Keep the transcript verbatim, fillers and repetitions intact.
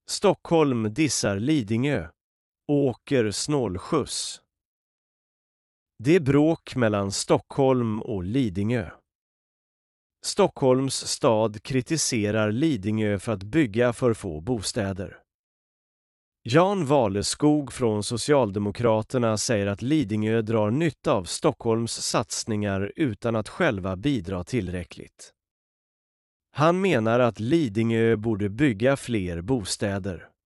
Stockholm dissar Lidingö. Åker snålskjuts. Det är bråk mellan Stockholm och Lidingö. Stockholms stad kritiserar Lidingö för att bygga för få bostäder. Jan Valeskog från Socialdemokraterna säger att Lidingö drar nytta av Stockholms satsningar utan att själva bidra tillräckligt. Han menar att Lidingö borde bygga fler bostäder.